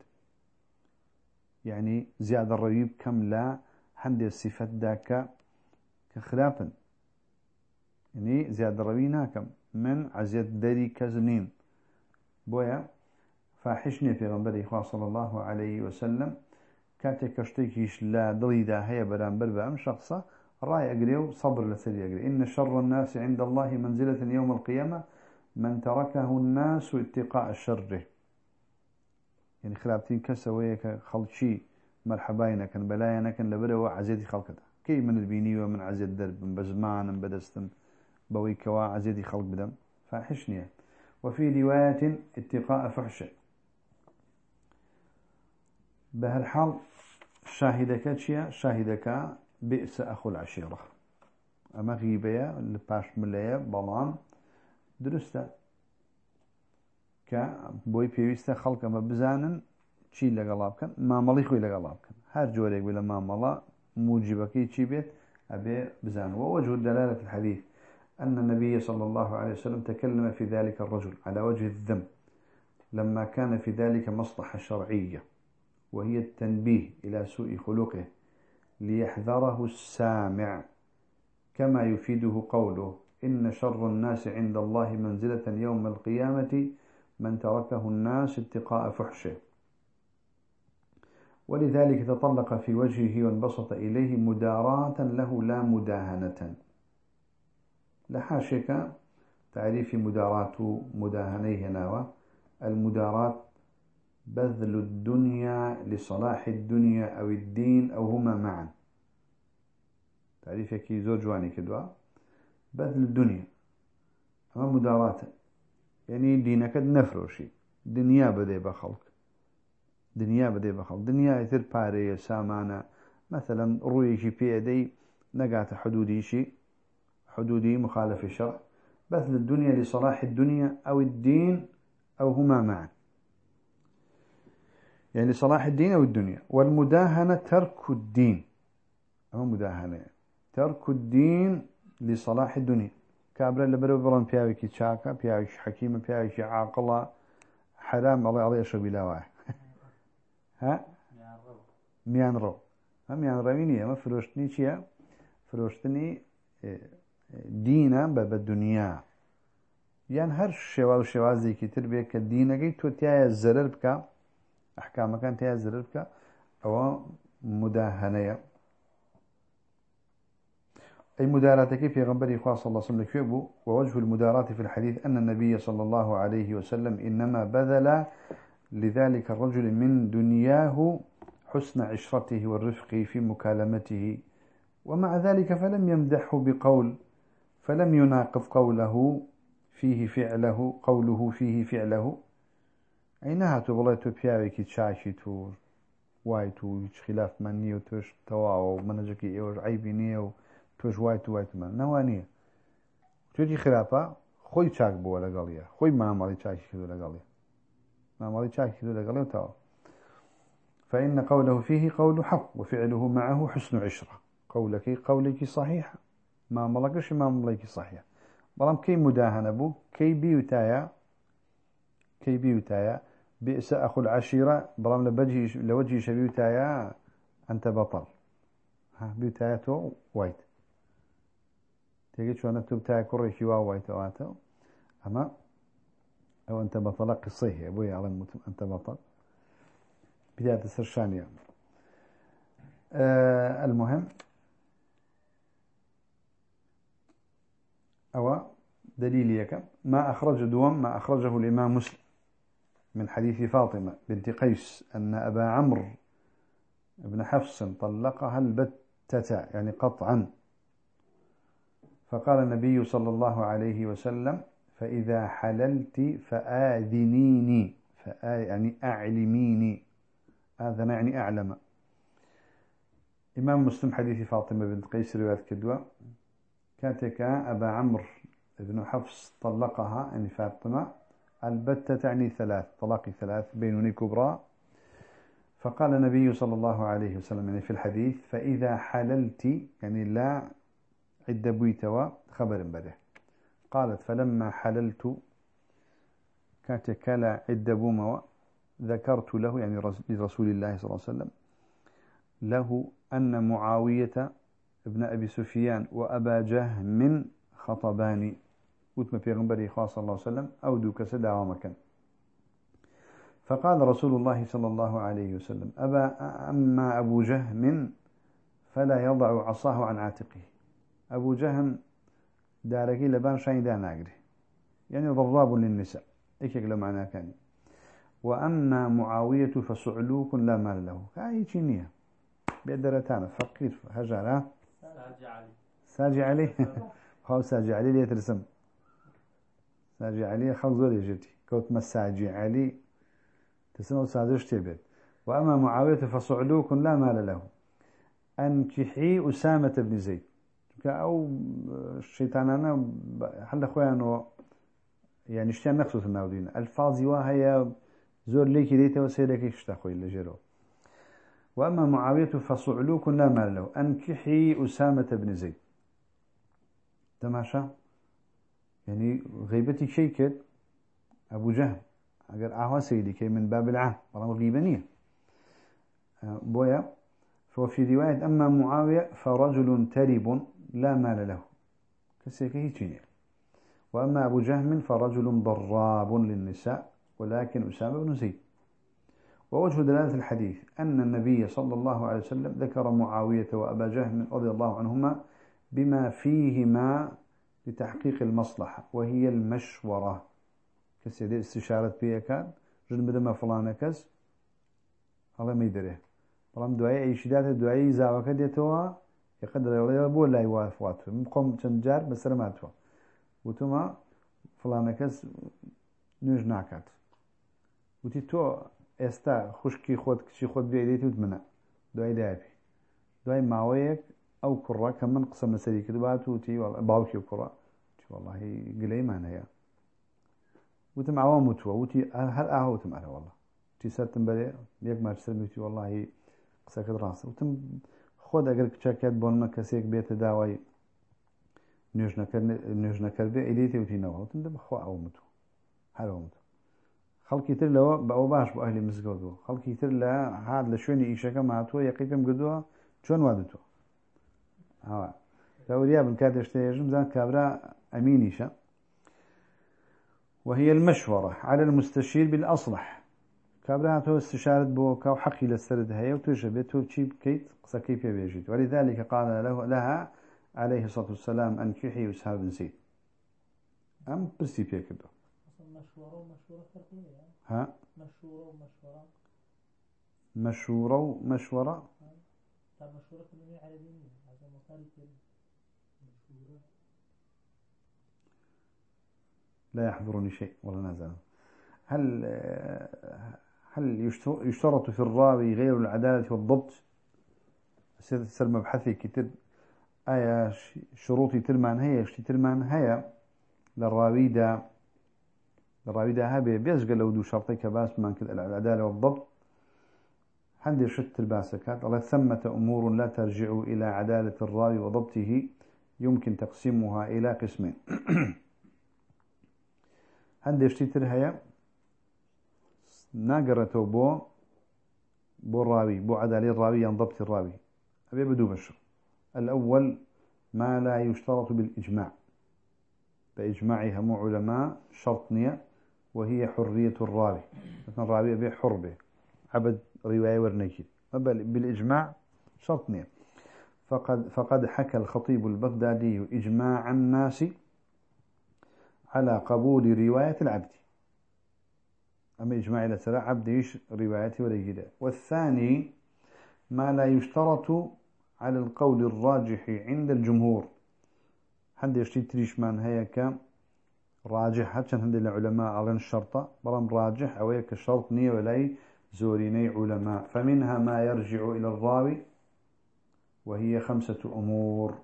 يعني زيادة الربيب كم لا حمد الصفات ذاك كخلافا يعني زيادة الربينا كم من عزيز داري كزنين بويا فاحشني في غنبري إخوة صلى الله عليه وسلم كاتك كشتيكيش لا ضريدا هيا بران بربا أم شخصة رأي أقريو صبر لسري أقري. إن شر الناس عند الله منزلة يوم القيامة من تركه الناس اتقاء شره يعني خلابتين كسوية خلشي مرحباينا كان بلاينا كان لبروا عزيدي خلقته كي من البيني ومن عزيد درب بزمان بدستن بويكوا عزيدي خلق بدم فاحشني. وفي رواية اتقاء فحشه. بهالحال شاهدك تشيا شاهدك بئس أخو العشيرة أما غيبية اللي باش ملايا بلان درسته كبوي بيويستا خلق ما بزانن شي لقلاب كان ما ملي خوي لقلاب كان هر جوريك بلا ما ملا موجبكي شي بيت أبي بزان. ووجه الدلالة في الحديث أن النبي صلى الله عليه وسلم تكلم في ذلك الرجل على وجه الذم لما كان في ذلك مصلحة شرعية وهي التنبيه إلى سوء خلقه ليحذره السامع، كما يفيده قوله إن شر الناس عند الله منزلة يوم القيامة من تركه الناس اتقاء فحشه، ولذلك تطلق في وجهه وانبسط إليه مداراة له لا مداهنة. لحاشك تعريف مداراة مداهنيه ناوى المداراة بذل الدنيا لصلاح الدنيا أو الدين أو هما معا. تعريفك زور جواني كدوا بذل الدنيا أما مداراة يعني دينك نفروشي دنيا بدي بخلق دنيا بدي بخلق دنيا يثير باري سامانة مثلا رويشي بيدي نقاط حدودي مخالف الشرع بذل الدنيا لصلاح الدنيا أو الدين أو هما معا يعني لصلاح الدين أو الدنيا. والمداهنة ترك الدين أما مداهنة ترك الدين لصلاح الدنيا كابرا لبرو بران بياوكي تشاكا بياوكي حكيمة بياوكي عاقلة حرام الله عليه أشرب بلاواه ها ميان رو هم ميان روينية ما فروشتني شيء فروشتني دينا بالدنيا يعني هر شوازي كتير بيك الدين جي تو تيا الزرر بك أحكام كان تيا الزرر بك أو مداهنة أي مداراتك في غنبري خاص الله صلى الله عليه وسلم. ووجه المداراة في الحديث أن النبي صلى الله عليه وسلم إنما بذل لذلك الرجل من دنياه حسن عشرته والرفق في مكالمته، ومع ذلك فلم يمدحه بقول فلم يناقض قوله فيه فعله أينها تبغى بياويكي تشاشي تو وايتو خلاف مني وتوش تواو منجكي إيوش عيبيني توش وايتو من نوانية توجي خلافة خوي تشاك بو لقاليا خوي معاملي تشاكي كدو لقاليا معاملي تشاكي كدو لقاليا وتاو. فإن قوله فيه قول حق وفعله معه حسن عشرة قولك صحيح معاملك صحيح بلام كي مداهنة بو كي بيوتايا بئس أخو العشيرة بلام لوجهي شبيوتايا أنت بطل بيوتايا تو وايت تيجي شو أنا تبتاع كوري شوا وايت واتو أما أو أنت بطل قصيه أبوي على أنت بطل بداية السرشانية. المهم أو دليل ما أخرجه الإمام مسلم من حديث فاطمة بنت قيس أن أبا عمرو بن حفص طلقها البتة يعني قطعا، فقال النبي صلى الله عليه وسلم فإذا حللت فآذنيني يعني أعلميني آذن يعني أعلم. إمام مسلم حديث فاطمة بنت قيس رواية كدوة كانت أبا عمرو بن حفص طلقها يعني فاطمة البتة يعني طلاق ثلاث بينوني كبرى. فقال النبي صلى الله عليه وسلم يعني في الحديث فإذا حللت يعني لا عد بويتوا خبر بده. قالت فلما حللت كانت كلا عد بوموا ذكرت له يعني لرسول الله صلى الله عليه وسلم له أن معاوية ابن أبي سفيان وأبا جهم خطباني وتم في غنبري خاص صلى الله عليه وسلم أودو كسدا ومكان. فقال رسول الله صلى الله عليه وسلم أما أبو جهم فلا يضع عصاه عن عاتقه. أبو جهم داركي لبان شاين داناقري يعني ضراب للنساء إيكيك لمعنى كان. وأما معاوية فسعلوك لا مال له هاي تشينية بيدرتانا فقير هجر ساجي علي خاو ساجي علي ليه ترسم ساجي علي خاو زوري جرتي كوت مساجي علي تسمى ساجش تبت. وأما معاوية فسعلوك لا مال له أنكحي أسامة بن زيد أو الشيطانانا حل أخوانه يعني اشتيان نقصه الناودين الفاظي وهي زور ليكي ديته وسيلك اشتاخوي لجيرو. وأما معاوية فصعلوك لا مال له أنكحي أسامة بن زيد تماشى يعني غيبتي شيكت أبو جهل أقر أهوى سيدي كي من باب العهد والله غيبانية بويا. ففي رواية أما معاوية فرجل ترب لا مال له كسيكي تشيني. وأما أبو جهم فرجل ضراب للنساء ولكن أسامة بن زيد. ووجه دلالة الحديث أن النبي صلى الله عليه وسلم ذكر معاوية وأبا جهم رضي الله عنهما بما فيهما لتحقيق المصلحة وهي المشورة كسيدي استشارة بيه كان جن بدما فلان كس الله ما يدريه فلان دعاء أي شدات دعاء زاوكة ديتوا يقدر يقول لا يوافقات مقام تنجار بسلاماتوا وتما فلان كس نوج ناكات وتي تو استا خوشكي خود كشي خود بيديتي وتمنع دعاء دابي دعاء معويك أو كرة كمان قسم نسري كدبات وتي والله باوكي وكرة والله قلي ما هي وتم عوام وتوا وتي هل أهوتم على والله تي سرتم بري يك ما تسلمتي والله قسكت راسه وتم خود أجر كشاكات بون ما كسيك بيت داوي نيوش نكر بإيديتي وتي نوا وتم دم خوا عوامتو هل عوامتو خلقي تر لو بأو باش بأهل مسجدو خلقي تر لا هاد لشوني إيشك ما تو يقيفهم قدوها شون وادتو ها لو رياب الكادش تيجم زان كابرا أمينيشة. وهي المشورة على المستشير بالأصلح كابرا تو استشارة بوكا وحقي للسرد هي وتجبته تشيب كيت قصة كيف يجد. ولذلك قال لها عليه الصلاة والسلام أنكحي أسامة بن زيد أم برسي بيك كده مشورة ومشورة فرقية ها مشورة ومشورة مشورة ومشورة طب مشورة كلمة عربية هذا مقال مشورة لا يحضرني شيء ولا نازل. هل يشترط في الراوي غير العدالة والضبط؟ سر مبحثي كتير آية شروطي تلمان هي اشتي تلمان هي للراوي ده هبه بيسقى لو دو شرطي كباس من كذا العدالة والضبط عندي شت الباسكات الله ثمة أمور لا ترجع إلى عدالة الراوي وضبطه يمكن تقسيمها إلى قسمين. عندي اشتي هي ناقرته بو الراوي بو عدالة الراوي ضبط الراوي أبي بدو بشر. الأول ما لا يشترط بالإجماع بإجماعها مو علماء شرطنية وهي حرية الراوي مثلا الراوي أبي حر به عبد رواية ورنيكي بالإجماع شرطنية. فقد حكى الخطيب البغدادي إجماع الناس على قبول رواية العبد أما إجماع إلى سراء عبد إيش روايته ولا يجده. والثاني ما لا يشترط على القول الراجح عند الجمهور حد يشتي تريشمان هيك راجح حتى عند العلماء على الشرطة برام راجح أو هيك شرط نية ولاي زوريني علماء. فمنها ما يرجع إلى الراوي وهي 5 أمور.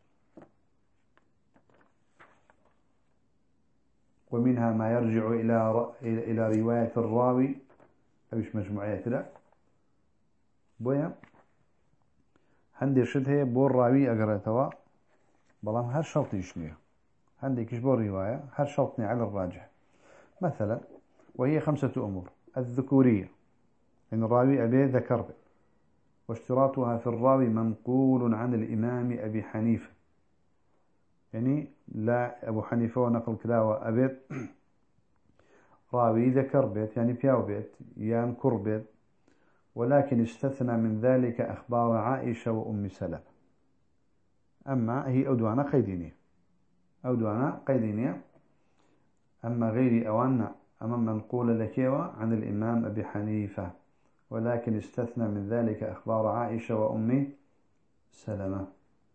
ومنها ما يرجع إلى رواية الراوي أبيش مجموعية لا بويا عندي شد هي بور راوي أقرأتها بلام هر شرط يشنيه عندك بور رواية هر شرطني على الراجح مثلا. وهي 5 أمور. الذكورية إن الراوي أبي ذكر به واشتراطها في الراوي منقول عن الإمام أبي حنيفة يعني لا أبو حنيفة ونقل كلاوة أبيت راوي ذكر بيت يعني بياو بيت ينكر بيت. ولكن استثنى من ذلك أخبار عائشة وأم سلمة أما هي أودوانا قيدينية أما غير أوانا أما منقول لكيوة عن الإمام أبي حنيفة ولكن استثنى من ذلك أخبار عائشة وأم سلمة.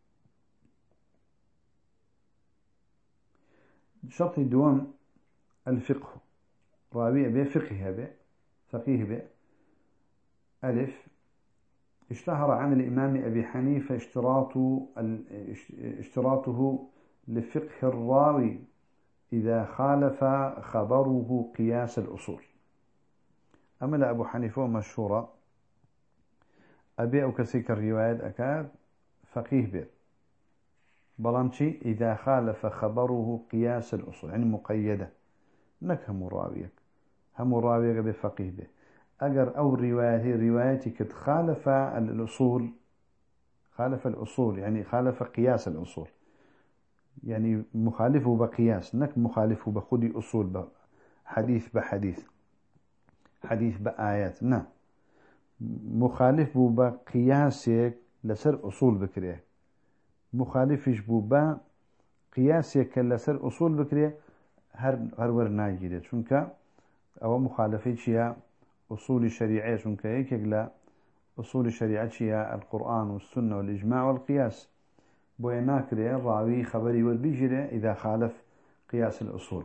شرط الدوام الفقه راوي به فقيه به ألف اشتهر عن الإمام أبي حنيفة اشتراطه لفقه الراوي إذا خالف خبره قياس الأصول. أما لأبو حنيفة مشهورة أبي أو كسيك الروايات أكاد فقيه به بلانشي إذا خالف خبره قياس الأصول يعني مقيدة نك هم راويك بفقيه به أجر أو روايتك خالف الأصول خالف الأصول يعني خالف قياس الأصول يعني مخالفه بقياس نك مخالفه بخدي أصول حديث بحديث حديث بآيات نعم مخالف بقياسك لسر أصول بكريه مخالفش بوبا قياسك لسر أصول بكريه هر ورناجي چونك أو مخالفة شيء أصول الشريعة چونك هيك لا أصول الشريعة شيء القرآن والسنة والإجماع والقياس بويناكري الراوي خبري والبيجري إذا خالف قياس الأصول.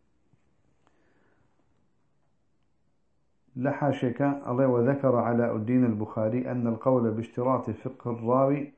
لحاشك الله وذكر علاء الدين البخاري أن القول باشتراط فقه الراوي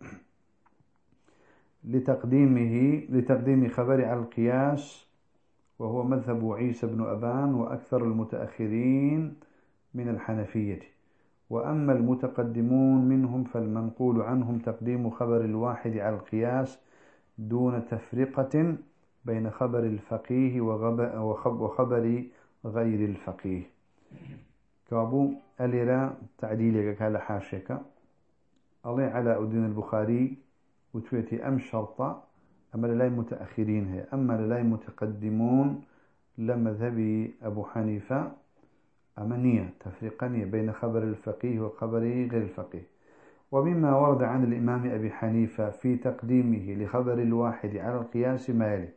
لتقديم خبر على القياس وهو مذهب عيسى بن أبان وأكثر المتأخرين من الحنفية. وأما المتقدمون منهم فالمنقول عنهم تقديم خبر الواحد على القياس دون تفرقة بين خبر الفقيه وخبر غير الفقيه. كابو أليرا تعديلك على حاشك الله على الدين البخاري وتويتي أم شرطة أما للاي متأخرين هي أما للاي متقدمون لمذهب أبو حنيفة أمنية تفريقانية بين خبر الفقيه وخبر غير الفقيه. ومما ورد عن الإمام أبي حنيفة في تقديمه لخبر الواحد على القياس ما يلي: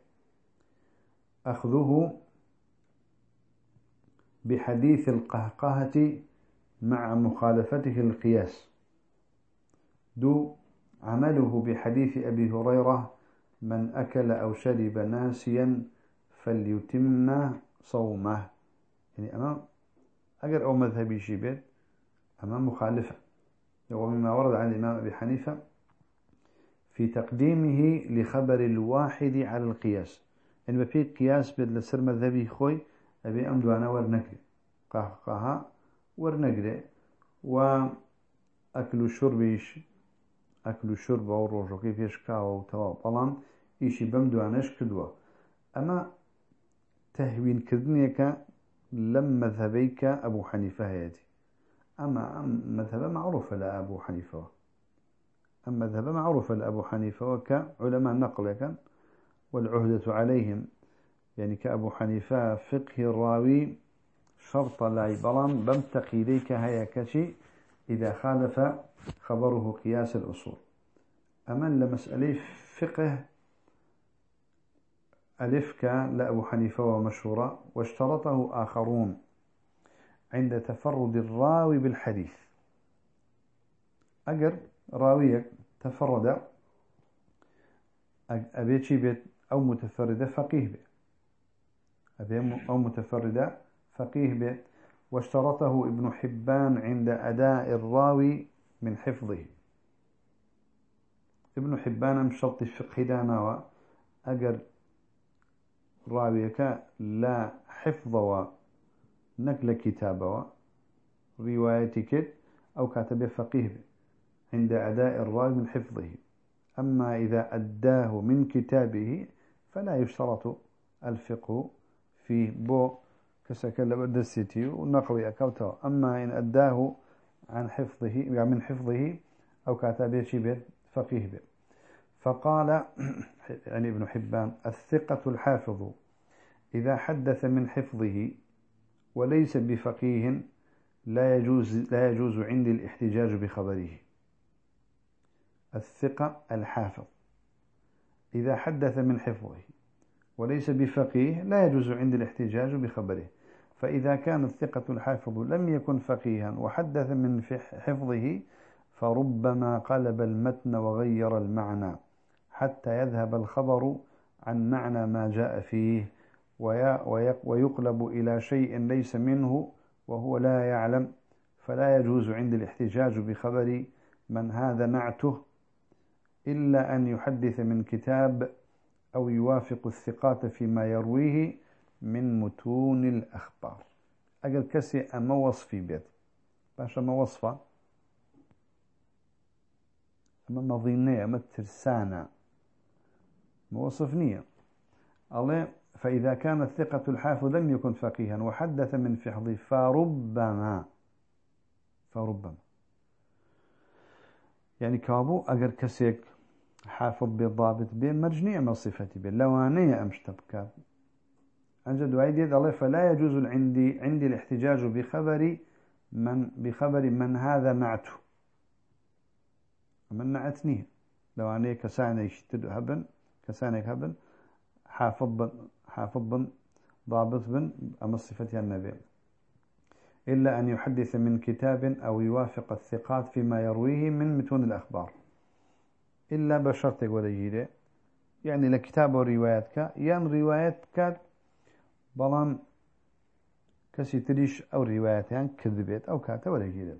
أخذه بحديث القهقهة مع مخالفته القياس، عمله بحديث أبي هريرة: من أكل أو شرب ناسيا فليتم صومه. يعني أمام أجر أو مذهبي شبيت أمام مخالفة. ومما ورد عن الإمام أبي حنيفة في تقديمه لخبر الواحد على القياس، يعني بفي قياس بالسر مذهبي خوي أبي أمدوانا ورنقل قهقها ورنقل وأكل شربيش أكل الشرب والرجوكي فيش كاو وتوا طالما إيشي بمدوانش كدوه. أما تهوين كذنيك لم مذهبيك أبو حنيفة هيدي. أما مذهب معروف لأبو حنيفة، أما مذهب معروف لأبو حنيفة وكعلماء النقل والعهدة عليهم، يعني كأبو حنيفة فقه الراوي شرط لا بلان بمتقي ليك هيا كشي إذا خالف خبره قياس الأصول. أما لمسألة فقه ألفك لأبو حنيفة ومشهورة واشترطه آخرون عند تفرد الراوي بالحديث. أجر راويك تفرد أبيتشي بيت أو متفردة فقيه بيت أو متفردة فقيه بيت. واشترطه ابن حبان عند أداء الراوي من حفظه. ابن حبان من شرط الفقه دانا أجر راويك لا حفظ ونقل كتابه روايتك أو كاتب فقيه عند أداء الراوي من حفظه. أما إذا أداه من كتابه فلا يشترط الفقه فيه بو كسكال بدستي ونقضي أكوته. أما إن أداه عن حفظه يعني من حفظه أو كاتبه شبه فقيه به. فقال يعني ابن حبان: الثقة الحافظ إذا حدث من حفظه وليس بفقيه لا يجوز عندي الاحتجاج بخبره. الثقة الحافظ إذا حدث من حفظه وليس بفقيه لا يجوز عندي الاحتجاج بخبره. فإذا كان الثقة الحافظ لم يكن فقيها وحدث من حفظه فربما قلب المتن وغير المعنى حتى يذهب الخبر عن معنى ما جاء فيه ويقلب إلى شيء ليس منه وهو لا يعلم، فلا يجوز عند الاحتجاج بخبر من هذا نعته إلا أن يحدث من كتاب أو يوافق الثقات فيما يرويه من متون الأخبار. أجل كسي أما وصفي بيت باشا ما وصفة أما مظنية أما ترسانة ما وصفنية الله. فإذا كان الثقة الحافظ لم يكن فقيها وحدث من فحظ فربما يعني كابو أجر كسيك حافظ بالضابط بين مرجنية من صفتي بين لوانية أمشتبك أنجد وعيد الله. فلا يجوز عندي الاحتجاج بخبر من هذا نعته من نعتنيه لوانية كسانة يشتد هبن كسانة هبن حافظ بن ضابط بن أما صفتي النبي إلا أن يحدث من كتاب أو يوافق الثقات فيما يرويه من متون الأخبار إلا بشرط وليجيره يعني لكتاب ورواياتك رواياتك بلان كسي تريش أو رواياتان كذبت أو كاتا وليجيره.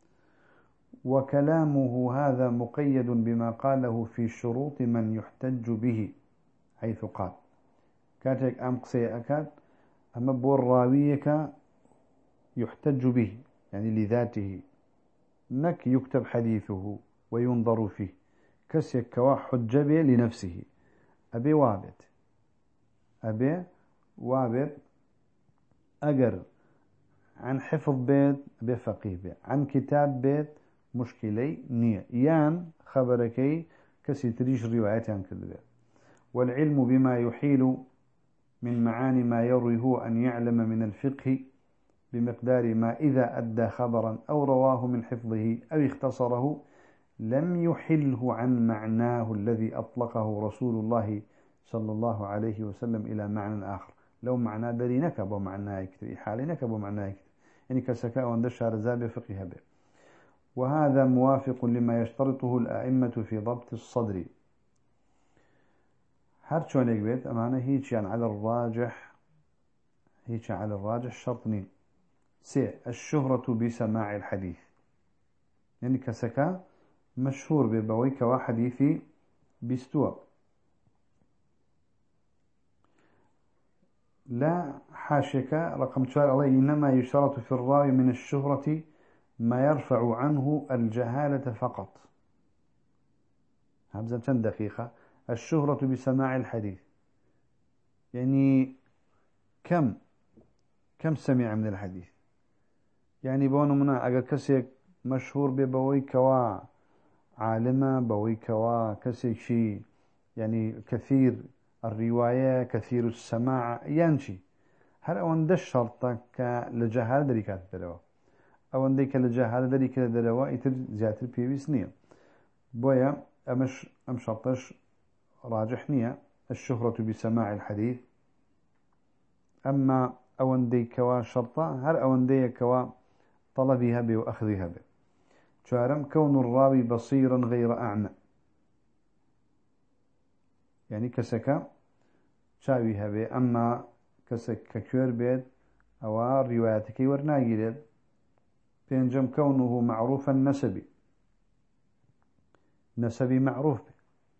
وكلامه هذا مقيد بما قاله في شروط من يحتج به حيث قال كاتك أم قصي أكاد أما بور راويك يحتج به يعني لذاته نك يكتب حديثه وينظر فيه كسيك كوا حجبه لنفسه أبي وابد أجر عن حفظ بيت بفقيه بيت عن كتاب بيت مشكلي نية يان خبركي كسي تريش روايات عن كذبه. والعلم بما يحيل من معاني ما يروي هو أن يعلم من الفقه بمقدار ما إذا أدى خبرا أو رواه من حفظه أو اختصره لم يحله عن معناه الذي أطلقه رسول الله صلى الله عليه وسلم إلى معنى آخر. لو معنى دري نكب ومعناه يكتب حالي نكب ومعناه يكتب يعني كسكاء واندشار زاب فقه به. وهذا موافق لما يشترطه الأئمة في ضبط الصدر. هرشون يقبيت أمانة هيك على الراجح شرطني الشهرة بسماع الحديث يعني كسكا مشهور ببويك وحديثي بستوى لا حاشك رقم 2 الله. إنما يشترط في الراوي من الشهرة ما يرفع عنه الجهالة فقط. همزة 10 دقيقة. الشهرة بسماع الحديث يعني كم سمع من الحديث يعني بونو منا أجر كسيك مشهور ببوي كوا عالمة بوي كوا كسيك شي يعني كثير الرواية كثير السماع ينشي هل أون دش شرطك لجهال دريكات دروا أو عندك لجهال دريكات دروا يتر زياتر بيبيس نية بويا أم شرطش راجح نية الشهرة بسماع الحديث. أما أوندي كوا شرطة هل أوندي كوا طلبها به وأخذها به. شارم كون الراوي بصيرا غير أعمى يعني كسكا شاويها به. أما كسك كير بيت أو رواياتك ورناجيد. بينجم كونه معروفا نسبي معروف به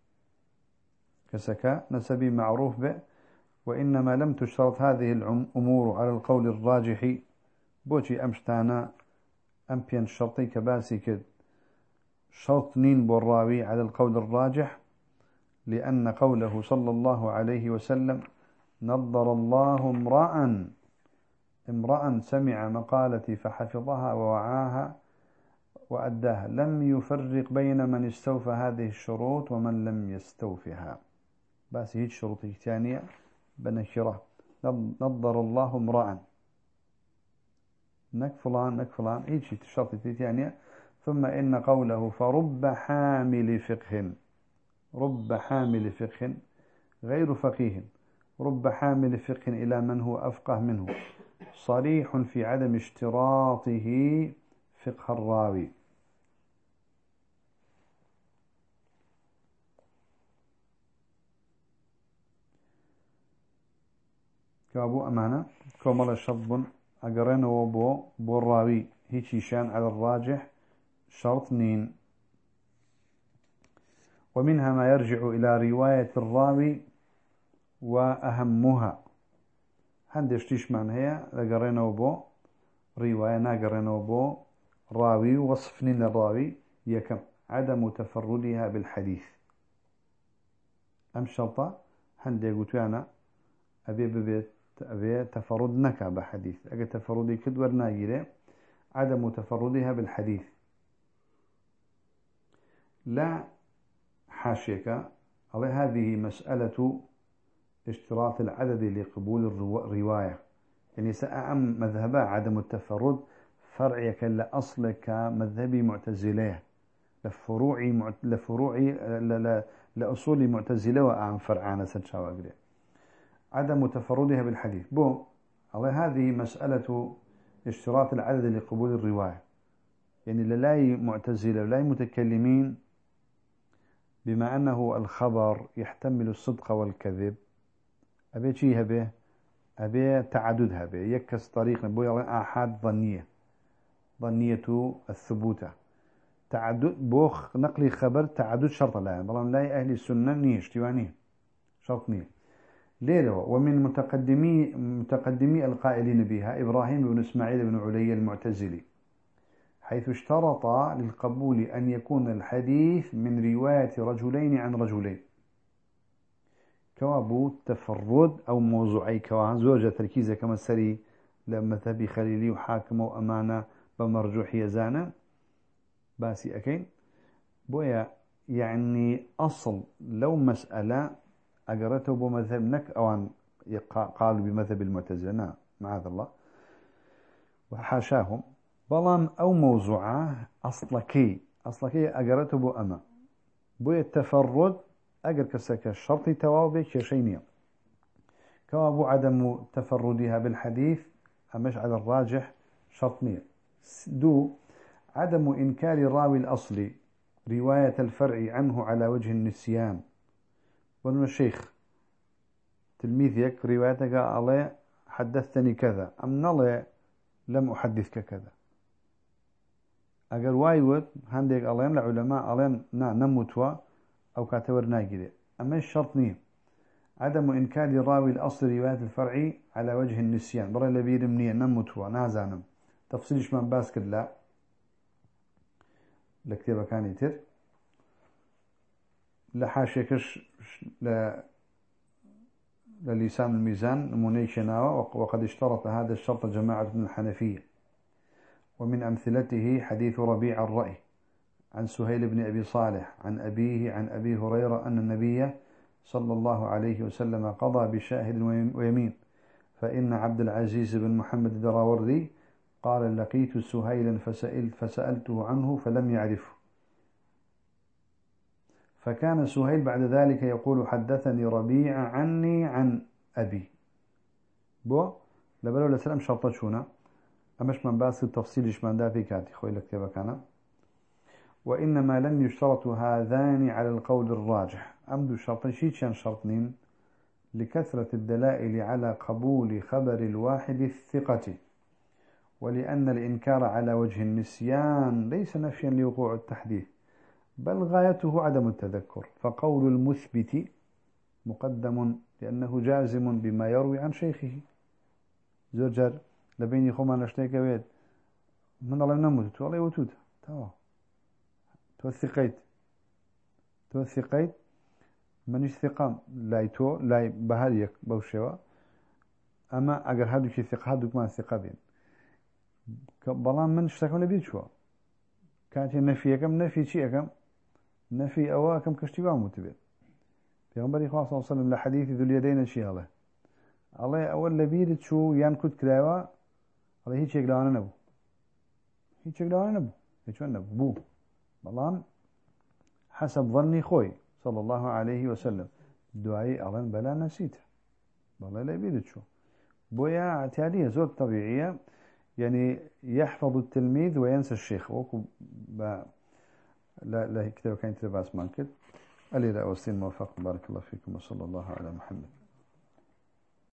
كسكا نسبي معروف به. وإنما لم تشترط هذه الأمور على القول الراجح بوشي أمشتانا أمبين شرطي كباسي كد شرط نين بالراوي على القول الراجح لأن قوله صلى الله عليه وسلم نظر الله امرأ سمع مقالتي فحفظها ووعاها وأداها لم يفرق بين من استوفى هذه الشروط ومن لم يستوفها. بس هيك شروط ثانية بنكرة نظر الله امرأ نك فلان هيك شرط ثانية. ثم إن قوله فرب حامل فقه غير فقيه رب حامل فقه إلى من هو أفقه منه صريح في عدم اشتراطه فقه الراوي. كابو أمانة كمال شرط أقرين وبو الراوي هيك شان على الراجح شرط نين. ومنها ما يرجع إلى رواية الراوي وأهمها هندشتيش من هي لقرينه بو رواية ناقرينه بو راوي وصفني للراوي يكم عدم تفردها بالحديث أم شرطة هندي قلت أنا أبي تفرد نكا بحديث أجل تفردي كدور ناجرة عدم تفردها بالحديث لا حاشيك على هذه مسألة اشتراط العدد لقبول الرواية يعني سأعم مذهبا عدم التفرد فرعي كلا أصلك مذهبي معتزليه لفروعي لأصول معتزلة وأعم فرعانة سنشاوى عدم تفردها بالحديث على هذه مسألة اشتراط العدد لقبول الرواية يعني للاي معتزلة ولاي متكلمين بما أنه الخبر يحتمل الصدق والكذب أبي شيء به أبي تعددها به يكس طريق آحاد ظنية الثبوتة تعدد بوخ نقل خبر تعدد شرط لا بلان لا أهل السنة نيش تيواني شرط نية ليلة ومن متقدمي القائلين بها إبراهيم بن إسماعيل بن علي المعتزلي حيث اشترط للقبول أن يكون الحديث من رواية رجلين عن رجلين كوابو تفرد أو موضوعي كوا زوجة تركيزة كما سري لما ثبي خليلي وحاكم وأمانة بمرجوح يزانا باسي أكين بويا يعني أصل لو مسألة أقرته بمذهب نك أو قالوا بمذهب المعتزلة نعم معاذ الله وحاشاهم بلان أو موضوعة أصلكي أقرته بأما بويا التفرد أقر كسك الشرط توابي كشينيا كوابو عدم تفردها بالحديث أمش على الراجح شرطنية عدم إنكار الراوي الأصلي رواية الفرع عنه على وجه النسيان وأن الشيخ تلميذك روايتك عليه حدثتني كذا أم نالي لم أحدثك كذا أقر وايود هنديك عليهم العلماء عليهم نموتوا أو كاتور ناقلة أما الشرط نية عدم إنكار الراوي الأصلي رواية الفرع على وجه النسيان برا لبير منية نموتوا نازانم تفصيلش من باسكت لا لكتابة كان يتر لحاشيكش للسان الميزان نمونيشناوة وقد اشترط هذا الشرط جماعة من الحنفية ومن أمثلته حديث ربيع الرأي عن سهيل بن أبي صالح عن أبيه عن أبي هريرة أن النبي صلى الله عليه وسلم قضى بشاهد ويمين فإن عبد العزيز بن محمد الدراوردي قال لقيت سهيلا فسألته عنه فلم يعرفه فكان سهيل بعد ذلك يقول حدثني ربيع عني عن أبي لبلو لسلام شرطة شونا أمش من باس التفصيل من دا في كاتي خوي لكتابة كان وإنما لم يشترط هذان على القول الراجح أمد شرطين شيئا شرطين لكثرة الدلائل على قبول خبر الواحد الثقة ولأن الإنكار على وجه النسيان ليس نفيا لوقوع التحديث بل غايته عدم التذكر فقول المثبت مقدم لأنه جازم بما يروي عن شيخه زوجر لبيني خمان اشتيك بيت من الله نموت والله يوتوت توثقيت منش ثقام لايتو لاي بهاريك بوشوا أما أجر هادو شي ثقة هادو ما ثقة بين بلان من اشتكوا لبيت شو كانت النفي كم نفي شيء كم نفي أواكم كاشتباه متبين في غنبري خاصة صلى الله عليه وسلم لحديث ذو اليدين الشيء الله أول لبيت شو ينكت كلاوا الله هيك يقلعنا نبو هيك نبو بلان حسب ظني خوي صلى الله عليه وسلم دعائي أظن بلا نسيته والله لا يبيد شو بويا اعتيادية زود طبيعية يعني يحفظ التلميذ وينسى الشيخ وكو لا كتاب كان تباس مانكت ألي لا أوستين موفق بارك الله فيكم وصلى الله على محمد